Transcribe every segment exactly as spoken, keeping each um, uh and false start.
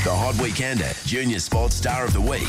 The Hot Weekender Junior Sports Star of the Week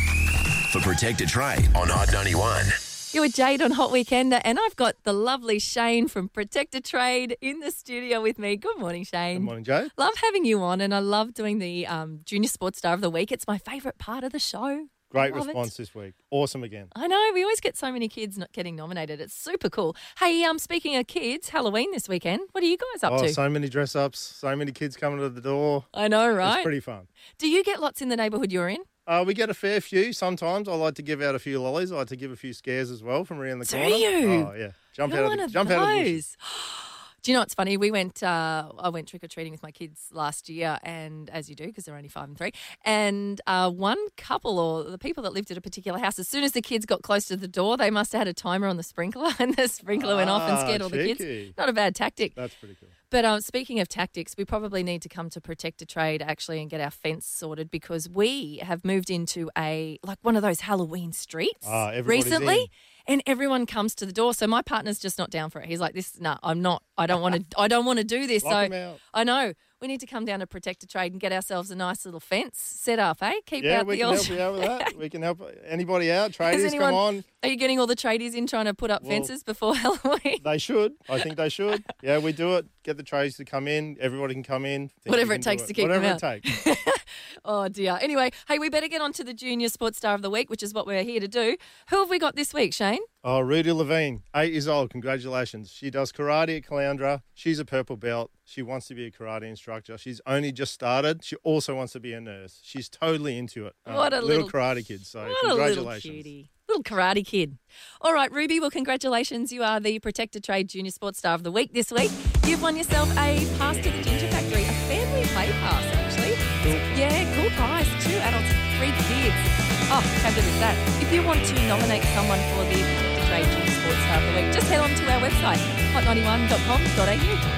for Protect a Trade on Hot ninety-one. You're with Jade on Hot Weekender, and I've got the lovely Shane from Protect a Trade in the studio with me. Good morning, Shane. Good morning, Jade. Love having you on, and I love doing the um, Junior Sports Star of the Week. It's my favourite part of the show. Great Love response it. this week. Awesome again. I know. We always get so many kids not getting nominated. It's super cool. Hey, um, speaking of kids, Halloween this weekend. What are you guys up oh, to? so many dress-ups, so many kids coming to the door. I know, right? It's pretty fun. Do you get lots in the neighbourhood you're in? Uh, we get a fair few. Sometimes I like to give out a few lollies. I like to give a few scares as well from around the Do corner. you? Oh, yeah. Jump You're out one of the, of jump out of the bushes. those. Do you know what's funny? We went, uh, I went trick-or-treating with my kids last year, and as you do, because they're only five and three, and uh, one couple or the people that lived at a particular house, as soon as the kids got close to the door, they must have had a timer on the sprinkler, and the sprinkler went off and Ah, scared all the cheeky. kids. Not a bad tactic. That's pretty cool. But um, speaking of tactics, we probably need to come to Protect a Trade actually and get our fence sorted, because we have moved into a like one of those Halloween streets Ah, everybody's recently, in. and everyone comes to the door. So my partner's just not down for it. He's like, "This, no, I'm not. I don't want to. I don't want to do this." Lock so 'em out. I know we need to come down to Protect a Trade and get ourselves a nice little fence set up. Eh? Keep Yeah, out we the can old. help you out with that. We can help anybody out. Is Tradies, anyone- come on. Are you getting all the tradies in trying to put up Well, fences before Halloween? They should. I think they should. Yeah, we do it. Get the trades to come in. Everybody can come in. Think Whatever we it can takes do to keep Whatever them it takes. Oh, dear. Anyway, hey, we better get on to the Junior Sports Star of the Week, which is what we're here to do. Who have we got this week, Shane? Oh, Rudy Levine, eight years old. Congratulations. She does karate at Caloundra. She's a purple belt. She wants to be a karate instructor. She's only just started. She also wants to be a nurse. She's totally into it. Um, What a little- karate kid. So What a little congratulations. cutie. Little karate kid. All right, Ruby, well, congratulations. You are the Protect a Trade Junior Sports Star of the Week this week. You've won yourself a pass to the Ginger Factory, a family play pass, actually. Yeah, cool prize. Two adults, three kids. Oh, how good is that? If you want to nominate someone for the Protect a Trade Junior Sports Star of the Week, just head on to our website, hot ninety-one dot com dot a u.